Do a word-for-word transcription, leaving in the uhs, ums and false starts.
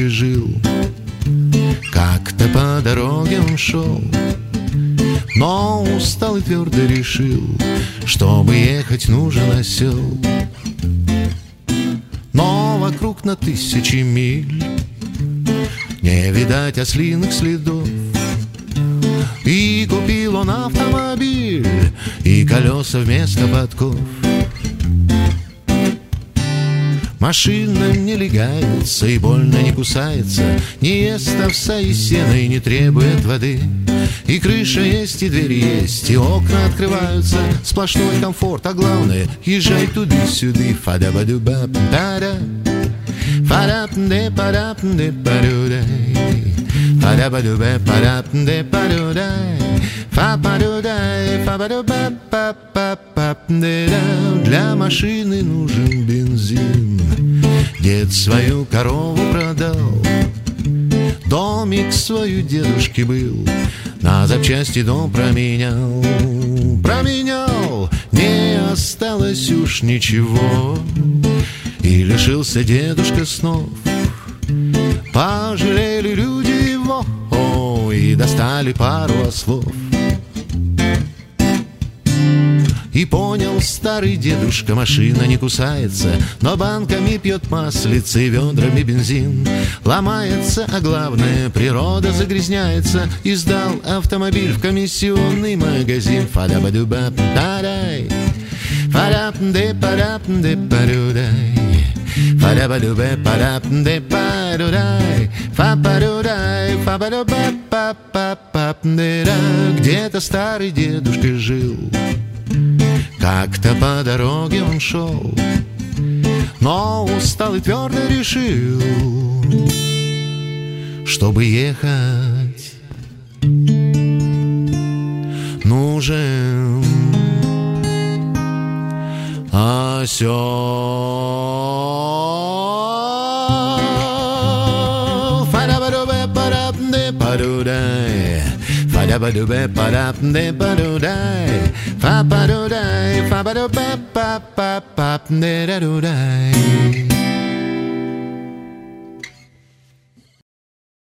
дедушкой жил. Как-то по дороге он шел, но устал и твердо решил, чтобы ехать нужен осел. Но вокруг на тысячи миль не видать ослиных следов. И купил он автомобиль и колеса вместо подков. Машина не легается и больно не кусается, не ест овса и сена и не требует воды. И крыша есть, и дверь есть, и окна открываются. Сплошной комфорт, а главное, езжай туды-сюды. Фада-ба-ду-ба-да-да, фада-де-пада-де-парудай, фада-ба-ду-ба-пада-де-парудай, фа-па-ду-дай, фа-ба-ду-ба-па-па-па-да. Для машины нужен бензин. Дед свою корову продал, домик свой у дедушки был, на запчасти дом променял. Променял, не осталось уж ничего, и лишился дедушка снов. Пожалели люди его, о, и достали пару ослов. И понял старый дедушка, машина не кусается, но банками пьет маслица и ведрами бензин. Ломается, а главное, природа загрязняется. И сдал автомобиль в комиссионный магазин. Фада-ба-ду-ба-да-дай, фада-де-пада-де-парудай, фада-ба-ду-ба-пада-де-парудай, фа-па-ду-дай, фа-ба-ду-ба-па-па-па-да. Где-то старый дедушка жил, как-то по дороге он шел, но устал и твердо решил, чтобы ехать нужен осел. Фа-да-ба-ду-бэ-па-да-де-па-ду-дай, фа-да-ба-ду-бэ-па-да-де-па-ду-дай, фа-па-ду-дай, фа-ба-ду-бэ-па-па-па-па-да-ду-дай.